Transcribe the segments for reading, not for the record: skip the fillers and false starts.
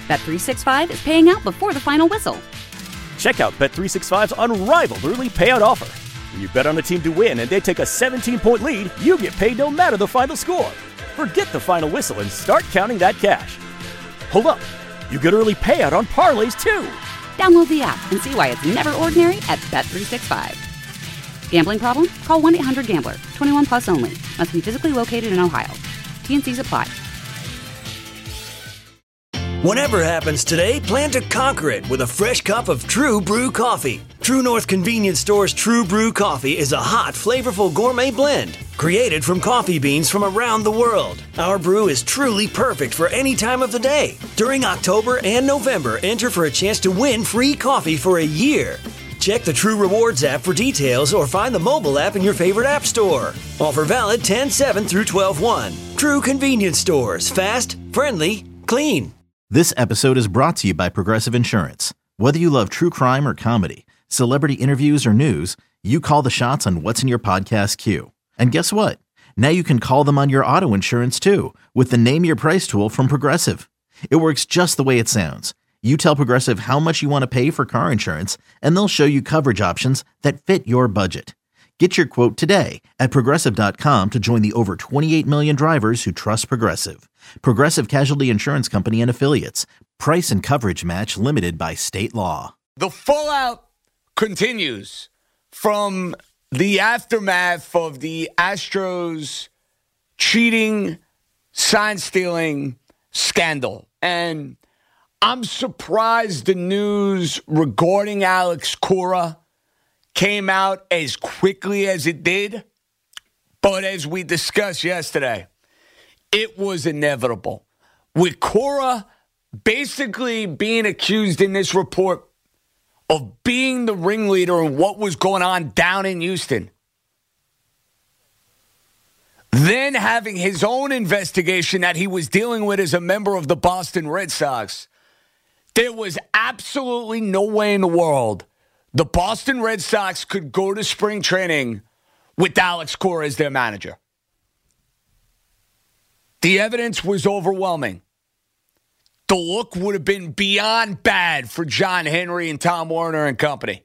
Bet365 is paying out before the final whistle. Check out Bet365's unrivaled early payout offer. When you bet on a team to win and they take a 17-point lead, you get paid no matter the final score. Forget the final whistle and start counting that cash. Hold up. You get early payout on parlays, too. Download the app and see why it's never ordinary at Bet365. Gambling problem? Call 1-800-GAMBLER. 21 plus only. Must be physically located in Ohio. T&Cs apply. Whatever happens today, plan to conquer it with a fresh cup of True Brew coffee. True North Convenience Store's True Brew coffee is a hot, flavorful gourmet blend created from coffee beans from around the world. Our brew is truly perfect for any time of the day. During October and November, enter for a chance to win free coffee for a year. Check the True Rewards app for details or find the mobile app in your favorite app store. Offer valid 10/7 through 12/1. True Convenience Stores. Fast, friendly, clean. This episode is brought to you by Progressive Insurance. Whether you love true crime or comedy, celebrity interviews or news, you call the shots on what's in your podcast queue. And guess what? Now you can call them on your auto insurance too with the Name Your Price tool from Progressive. It works just the way it sounds. You tell Progressive how much you want to pay for car insurance, and they'll show you coverage options that fit your budget. Get your quote today at Progressive.com to join the over 28 million drivers who trust Progressive. Progressive Casualty Insurance Company and Affiliates. Price and coverage match limited by state law. The fallout continues from the aftermath of the Astros cheating, sign-stealing scandal. And I'm surprised the news regarding Alex Cora came out as quickly as it did. But as we discussed yesterday, it was inevitable. With Cora basically being accused in this report of being the ringleader in what was going on down in Houston, then having his own investigation that he was dealing with as a member of the Boston Red Sox, there was absolutely no way in the world the Boston Red Sox could go to spring training with Alex Cora as their manager. The evidence was overwhelming. The look would have been beyond bad for John Henry and Tom Werner and company.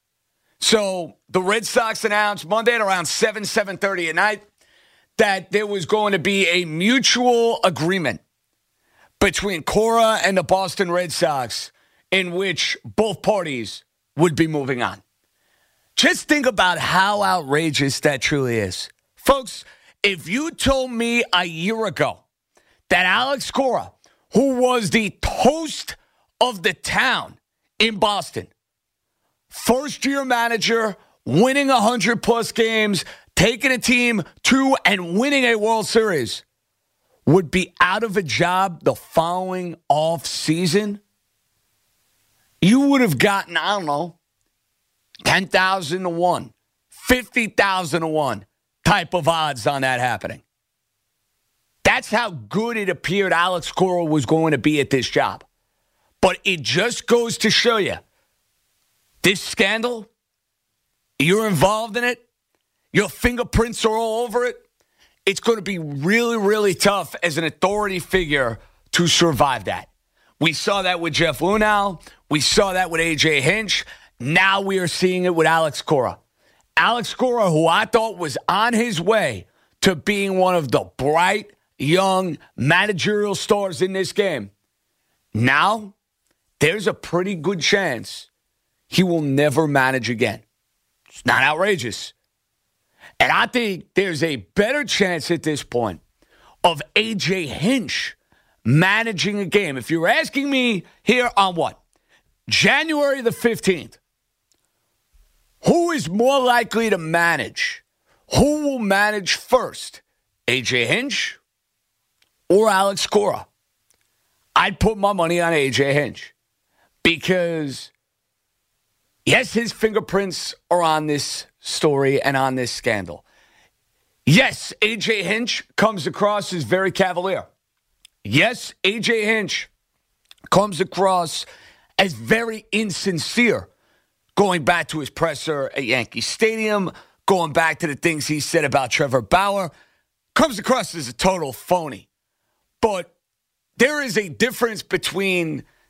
So the Red Sox announced Monday at around 7:30 at night that there was going to be a mutual agreement between Cora and the Boston Red Sox in which both parties would be moving on. Just think about how outrageous that truly is. Folks, if you told me a year ago that Alex Cora, who was the toast of the town in Boston, first-year manager, winning 100-plus games, taking a team to and winning a World Series, would be out of a job the following off-season, you would have gotten, 10,000 to 1, 50,000 to 1 type of odds on that happening. That's how good it appeared Alex Cora was going to be at this job. But it just goes to show you, this scandal, you're involved in it, your fingerprints are all over it, it's going to be really, really tough as an authority figure to survive that. We saw that with Jeff Luhnow. We saw that with A.J. Hinch. Now we are seeing it with Alex Cora. Alex Cora, who I thought was on his way to being one of the bright, young managerial stars in this game. Now, there's a pretty good chance he will never manage again. It's not outrageous. And I think there's a better chance at this point of A.J. Hinch managing a game. If you're asking me here on what? January the 15th, who is more likely to manage? Who will manage first? A.J. Hinch or Alex Cora? I'd put my money on A.J. Hinch because, yes, his fingerprints are on this story and on this scandal. Yes, A.J. Hinch comes across as very cavalier. Yes, A.J. Hinch comes across as very insincere, going back to his presser at Yankee Stadium, going back to the things he said about Trevor Bauer, comes across as a total phony. But there is a difference between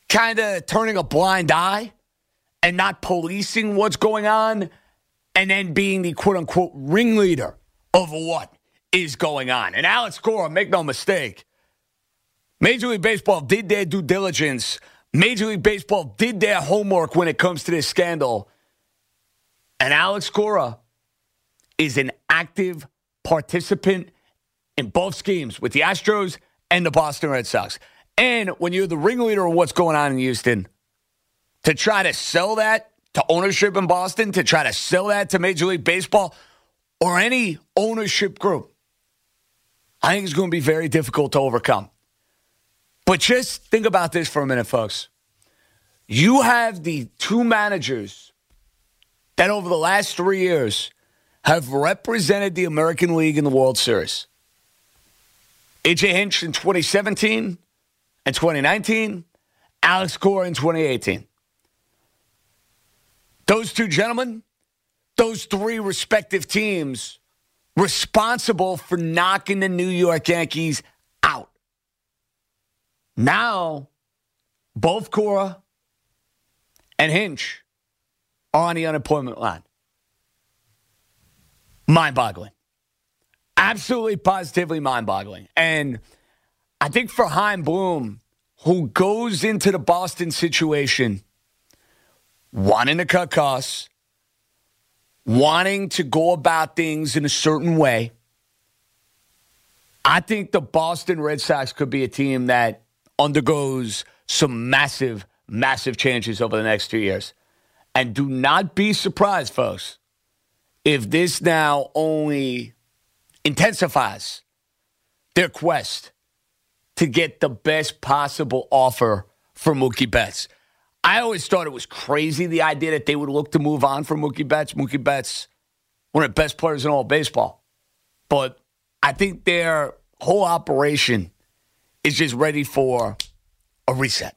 kind of turning a blind eye and not policing what's going on and then being the quote-unquote ringleader of what is going on. And Alex Cora, make no mistake, Major League Baseball did their due diligence. Major League Baseball did their homework when it comes to this scandal. And Alex Cora is an active participant in both schemes with the Astros and the Boston Red Sox. And when you're the ringleader of what's going on in Houston, to try to sell that to ownership in Boston, to try to sell that to Major League Baseball or any ownership group, I think it's going to be very difficult to overcome. But just think about this for a minute, folks. You have the two managers that over the last 3 years have represented the American League in the World Series. A.J. Hinch in 2017 and 2019, Alex Cora in 2018. Those two gentlemen, those three respective teams responsible for knocking the New York Yankees out. Now, both Cora and Hinch are on the unemployment line. Mind-boggling. Absolutely, positively mind-boggling. And I think for Chaim Bloom, who goes into the Boston situation wanting to cut costs, wanting to go about things in a certain way, I think the Boston Red Sox could be a team that undergoes some massive, massive changes over the next 2 years. And do not be surprised, folks, if this now only intensifies their quest to get the best possible offer for Mookie Betts. I always thought it was crazy, the idea that they would look to move on from Mookie Betts. Mookie Betts, one of the best players in all of baseball. But I think their whole operation is just ready for a reset.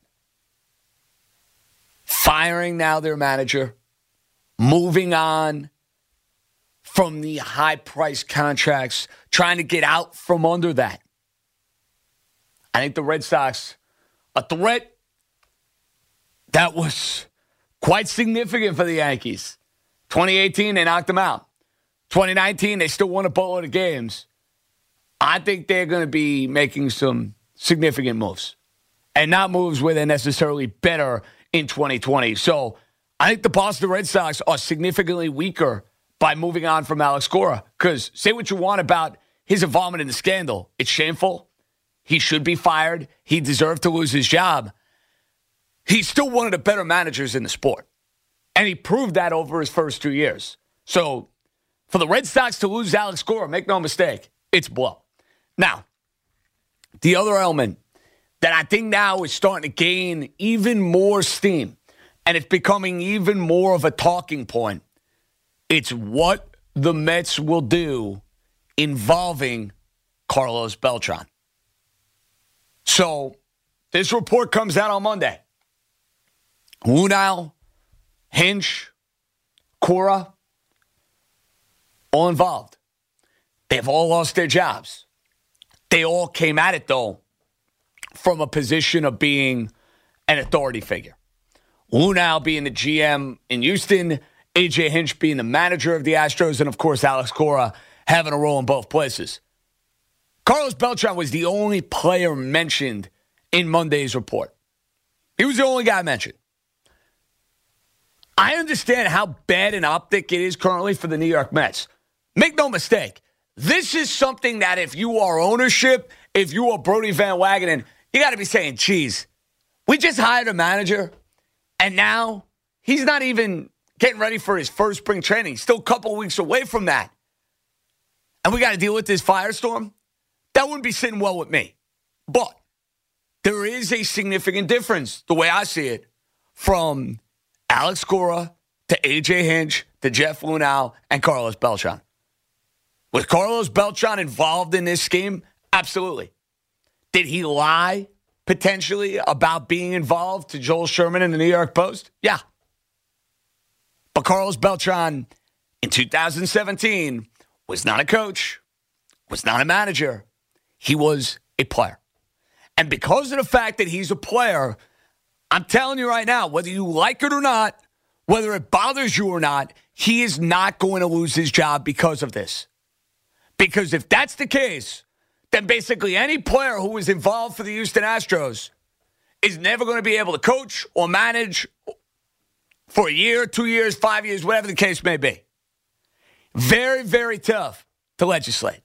Firing now their manager, moving on from the high-priced contracts, trying to get out from under that. I think the Red Sox, a threat that was quite significant for the Yankees. 2018, they knocked them out. 2019, they still won a boatload of games. I think they're going to be making some significant moves. And not moves where they're necessarily better in 2020. So I think the Boston Red Sox are significantly weaker by moving on from Alex Cora. Because say what you want about his involvement in the scandal. It's shameful. He should be fired. He deserved to lose his job. He's still one of the better managers in the sport. And he proved that over his first 2 years. So for the Red Sox to lose Alex Cora, make no mistake, it's a blow. Now, the other element that I think now is starting to gain even more steam, and it's becoming even more of a talking point, it's what the Mets will do involving Carlos Beltran. So this report comes out on Monday. Lunau, Hinch, Cora, all involved. They've all lost their jobs. They all came at it, though, from a position of being an authority figure. Lunau being the GM in Houston, A.J. Hinch being the manager of the Astros, and, of course, Alex Cora having a role in both places. Carlos Beltran was the only player mentioned in Monday's report. He was the only guy mentioned. I understand how bad an optic it is currently for the New York Mets. Make no mistake. This is something that if you are ownership, if you are Brodie Van Wagenen, you got to be saying, geez, we just hired a manager, and now he's not even getting ready for his first spring training. Still a couple weeks away from that. And we got to deal with this firestorm? That wouldn't be sitting well with me. But there is a significant difference, the way I see it, from Alex Cora to A.J. Hinch to Jeff Lunau and Carlos Beltran. Was Carlos Beltran involved in this scheme? Absolutely. Did he lie, potentially, about being involved to Joel Sherman in the New York Post? Yeah. But Carlos Beltran, in 2017, was not a coach, was not a manager. He was a player. And because of the fact that he's a player, I'm telling you right now, whether you like it or not, whether it bothers you or not, he is not going to lose his job because of this. Because if that's the case, then basically any player who is involved for the Houston Astros is never going to be able to coach or manage for a year, 2 years, 5 years, whatever the case may be. Very, very tough to legislate.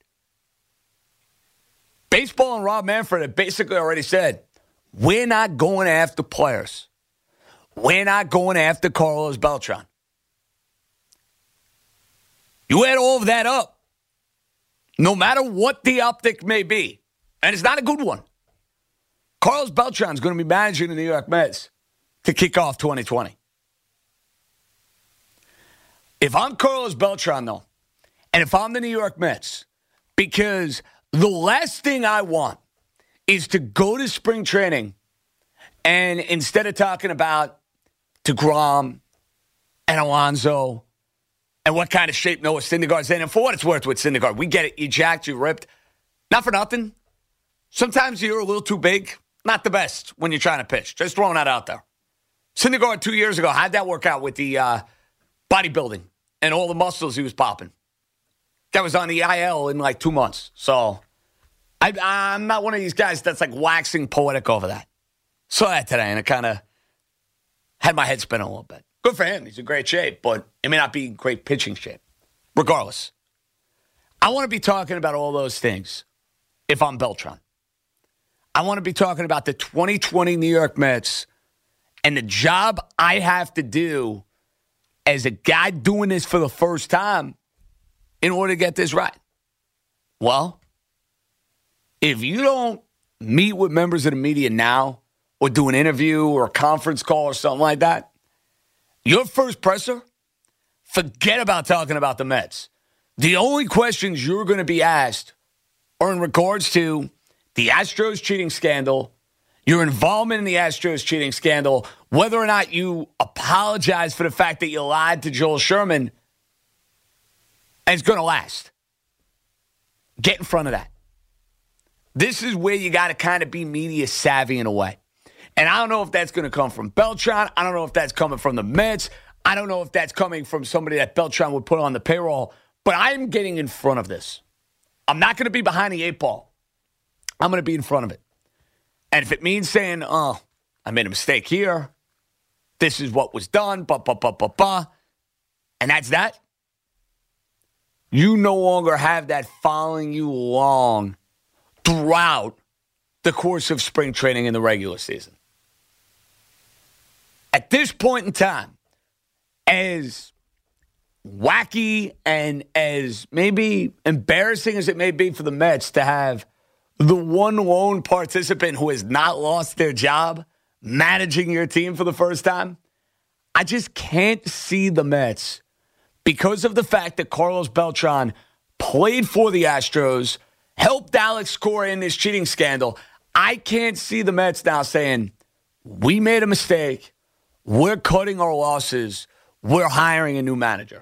Baseball and Rob Manfred have basically already said, we're not going after players. We're not going after Carlos Beltran. You add all of that up, no matter what the optic may be, and it's not a good one, Carlos Beltran is going to be managing the New York Mets to kick off 2020. If I'm Carlos Beltran, though, and if I'm the New York Mets, because the last thing I want is to go to spring training and instead of talking about DeGrom and Alonso and what kind of shape Noah Syndergaard's in, and for what it's worth with Syndergaard, we get it. You jacked, you ripped. Not for nothing. Sometimes you're a little too big. Not the best when you're trying to pitch. Just throwing that out there. Syndergaard 2 years ago, how'd that work out with the bodybuilding and all the muscles he was popping? That was on the IL in like 2 months. So I'm not one of these guys that's like waxing poetic over that. Saw that today, and it kind of had my head spinning a little bit. Good for him. He's in great shape, but it may not be great pitching shape. Regardless, I want to be talking about all those things if I'm Beltran. I want to be talking about the 2020 New York Mets and the job I have to do as a guy doing this for the first time in order to get this right. Well, if you don't meet with members of the media now or do an interview or a conference call or something like that, your first presser, forget about talking about the Mets. The only questions you're going to be asked are in regards to the Astros cheating scandal, your involvement in the Astros cheating scandal, whether or not you apologize for the fact that you lied to Joel Sherman, and it's going to last. Get in front of that. This is where you got to kind of be media savvy in a way. And I don't know if that's going to come from Beltran. I don't know if that's coming from the Mets. I don't know if that's coming from somebody that Beltran would put on the payroll. But I'm getting in front of this. I'm not going to be behind the 8 ball. I'm going to be in front of it. And if it means saying, oh, I made a mistake here, this is what was done, and that's that, you no longer have that following you along throughout the course of spring training in the regular season. At this point in time, as wacky and as maybe embarrassing as it may be for the Mets to have the one lone participant who has not lost their job managing your team for the first time, I just can't see the Mets, because of the fact that Carlos Beltran played for the Astros, helped Alex Cora in this cheating scandal. I can't see the Mets now saying, we made a mistake, we're cutting our losses, we're hiring a new manager.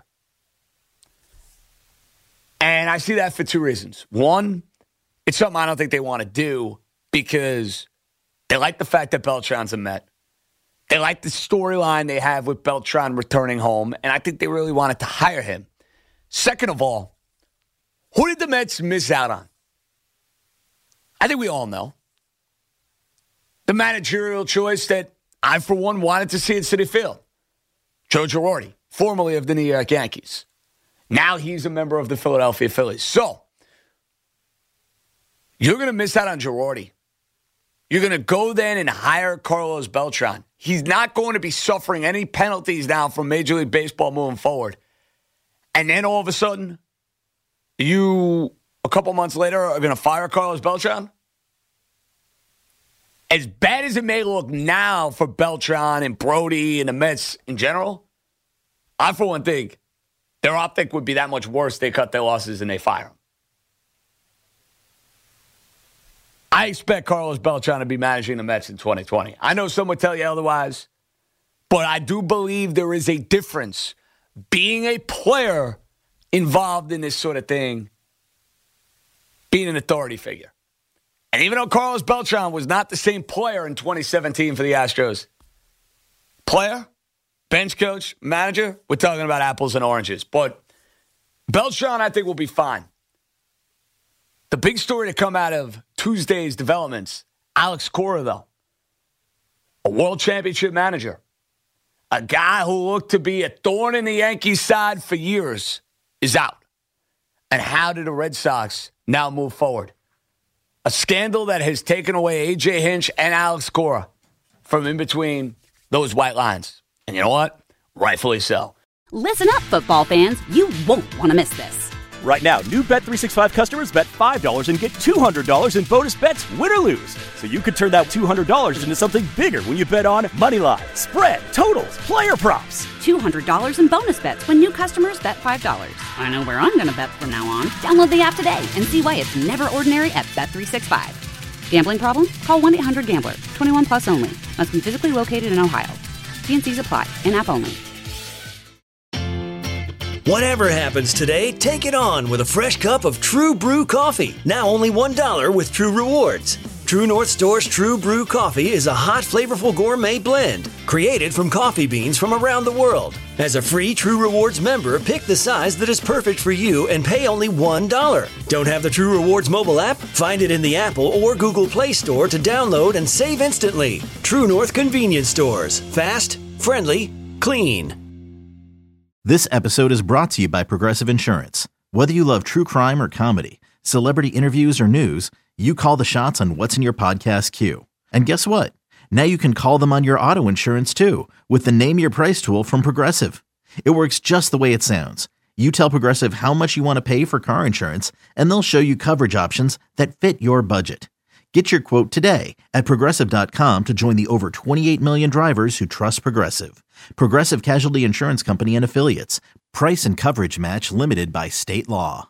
And I see that for 2 reasons. One, it's something I don't think they want to do because they like the fact that Beltran's a Met. They like the storyline they have with Beltran returning home, and I think they really wanted to hire him. Second of all, who did the Mets miss out on? I think we all know. The managerial choice that I, for one, wanted to see at Citi Field. Joe Girardi, formerly of the New York Yankees. Now he's a member of the Philadelphia Phillies. So, you're going to miss out on Girardi. You're going to go then and hire Carlos Beltran. He's not going to be suffering any penalties now from Major League Baseball moving forward. And then all of a sudden, you, a couple months later, are going to fire Carlos Beltran? As bad as it may look now for Beltran and Brody and the Mets in general, I, for one, think their optic would be that much worse. They cut their losses and they fire him. I expect Carlos Beltran to be managing the Mets in 2020. I know some would tell you otherwise, but I do believe there is a difference being a player involved in this sort of thing, being an authority figure. And even though Carlos Beltran was not the same player in 2017 for the Astros, player, bench coach, manager, we're talking about apples and oranges. But Beltran, I think, will be fine. The big story to come out of Tuesday's developments, Alex Cora, though, a world championship manager, a guy who looked to be a thorn in the Yankees' side for years, is out. And how do the Red Sox now move forward? A scandal that has taken away A.J. Hinch and Alex Cora from in between those white lines. And you know what? Rightfully so. Listen up, football fans. You won't want to miss this. Right now, new Bet365 customers bet $5 and get $200 in bonus bets, win or lose. So you could turn that $200 into something bigger when you bet on moneyline, spread, totals, player props. $200 in bonus bets when new customers bet $5. I know where I'm going to bet from now on. Download the app today and see why it's never ordinary at Bet365. Gambling problem? Call 1-800-GAMBLER. 21 plus only. Must be physically located in Ohio. T&Cs apply. In-app only. Whatever happens today, take it on with a fresh cup of True Brew coffee. Now only $1 with True Rewards. True North Store's True Brew coffee is a hot, flavorful gourmet blend created from coffee beans from around the world. As a free True Rewards member, pick the size that is perfect for you and pay only $1. Don't have the True Rewards mobile app? Find it in the Apple or Google Play Store to download and save instantly. True North Convenience Stores. Fast, friendly, clean. This episode is brought to you by Progressive Insurance. Whether you love true crime or comedy, celebrity interviews or news, you call the shots on what's in your podcast queue. And guess what? Now you can call them on your auto insurance too with the Name Your Price tool from Progressive. It works just the way it sounds. You tell Progressive how much you want to pay for car insurance, and they'll show you coverage options that fit your budget. Get your quote today at Progressive.com to join the over 28 million drivers who trust Progressive. Progressive Casualty Insurance Company and Affiliates. Price and coverage match limited by state law.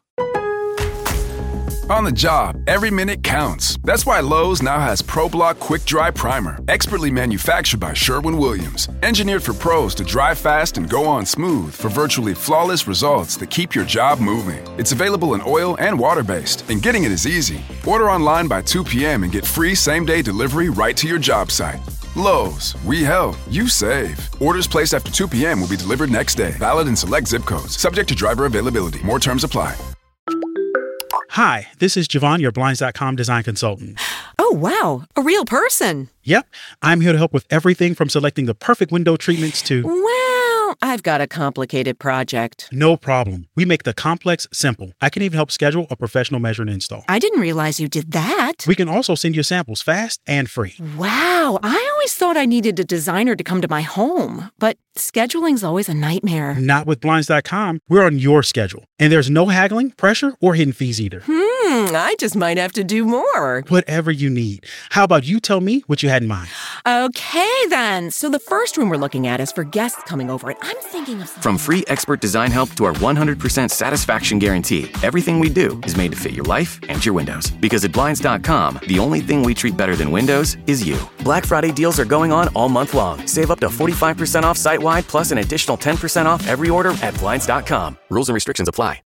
On the job, every minute counts. That's why Lowe's now has ProBlock Quick Dry Primer, expertly manufactured by Sherwin-Williams. Engineered for pros to dry fast and go on smooth for virtually flawless results that keep your job moving. It's available in oil and water-based, and getting it is easy. Order online by 2 p.m. and get free same-day delivery right to your job site. Lowe's, we help, you save. Orders placed after 2 p.m. will be delivered next day. Valid in select zip codes. Subject to driver availability. More terms apply. Hi, this is Javon, your Blinds.com design consultant. Oh, wow. A real person. Yep. I'm here to help with everything from selecting the perfect window treatments to... Well, I've got a complicated project. No problem. We make the complex simple. I can even help schedule a professional measure and install. I didn't realize you did that. We can also send you samples fast and free. Wow. I always thought I needed a designer to come to my home, but scheduling's always a nightmare. Not with Blinds.com. We're on your schedule. And there's no haggling, pressure, or hidden fees either. I just might have to do more. Whatever you need. How about you tell me what you had in mind? Okay, then. So the first room we're looking at is for guests coming over, and I'm thinking of... From free expert design help to our 100% satisfaction guarantee, everything we do is made to fit your life and your windows. Because at Blinds.com, the only thing we treat better than windows is you. Black Friday deals are going on all month long. Save up to 45% off site-wide, plus an additional 10% off every order at Blinds.com. Rules and restrictions apply.